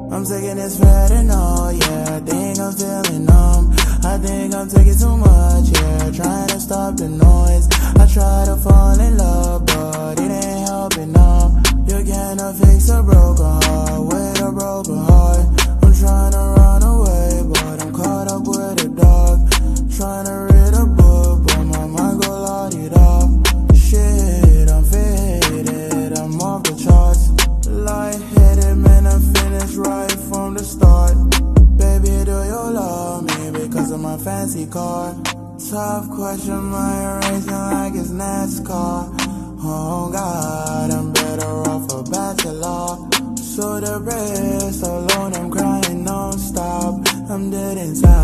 I'm taking this fentanyl, yeah, I think I'm feeling numb. I think I'm taking too much, yeah, trying to stop the noise. I try to fall in love, but it ain't helping now. You cannot fix a broken heart with a broken heart. I'm trying to run away, but I'm caught up with a dog. Trying to read a book, but my mind go la-di-da. Shit, I'm faded, I'm off the charts. Light-headed, man, I finished right from the start. Baby, do you love me because of my fancy car? Tough question, my racing like it's NASCAR. Oh God, I'm better off a bachelor. So depressed, alone, I'm crying non-stop. I'm dead inside.